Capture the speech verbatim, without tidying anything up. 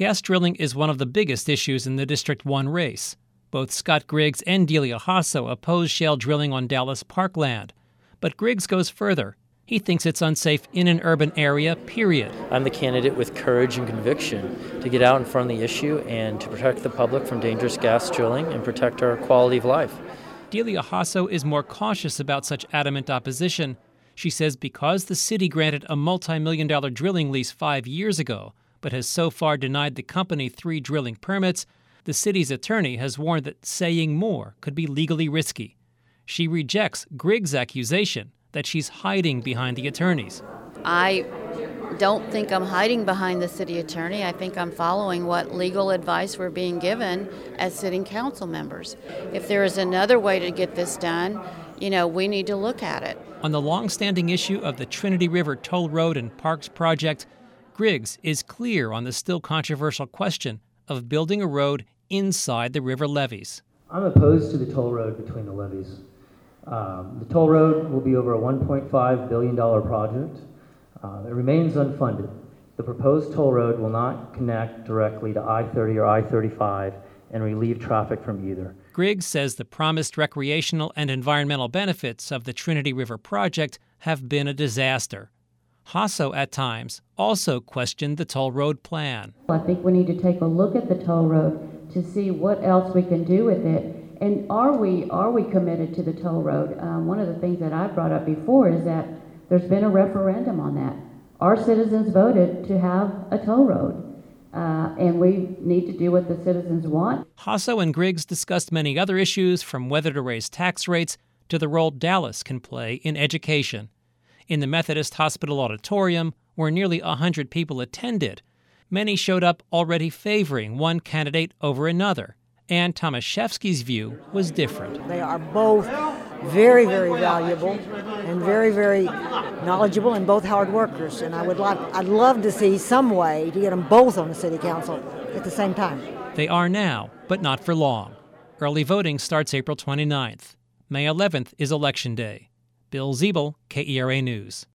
Gas drilling is one of the biggest issues in the District one race. Both Scott Griggs and Delia Hasso oppose shale drilling on Dallas parkland. But Griggs goes further. He thinks it's unsafe in an urban area, period. I'm the candidate with courage and conviction to get out in front of the issue and to protect the public from dangerous gas drilling and protect our quality of life. Delia Hasso is more cautious about such adamant opposition. She says because the city granted a multi-million dollar drilling lease five years ago, but has so far denied the company three drilling permits, the city's attorney has warned that saying more could be legally risky. She rejects Griggs' accusation that she's hiding behind the attorneys. I don't think I'm hiding behind the city attorney. I think I'm following what legal advice we're being given as sitting council members. If there is another way to get this done, you know, we need to look at it. On the long-standing issue of the Trinity River Toll Road and Parks project, Griggs is clear on the still controversial question of building a road inside the river levees. I'm opposed to the toll road between the levees. Um, the toll road will be over a one point five billion dollars project. Uh, it remains unfunded. The proposed toll road will not connect directly to I thirty or I thirty-five and relieve traffic from either. Griggs says the promised recreational and environmental benefits of the Trinity River project have been a disaster. Hasso, at times, also questioned the toll road plan. I think we need to take a look at the toll road to see what else we can do with it. And are we are we committed to the toll road? Um, one of the things that I've brought up before is that there's been a referendum on that. Our citizens voted to have a toll road, uh, and we need to do what the citizens want. Hasso and Griggs discussed many other issues, from whether to raise tax rates to the role Dallas can play in education. In the Methodist Hospital auditorium, where nearly one hundred people attended, many showed up already favoring one candidate over another. Ann Tomaszewski's view was different. They are both very, very valuable and very, very knowledgeable and both hard workers. And I would like, I'd love to see some way to get them both on the city council at the same time. They are now, but not for long. Early voting starts April twenty-ninth. May eleventh is Election Day. Bill Ziebel, K E R A News.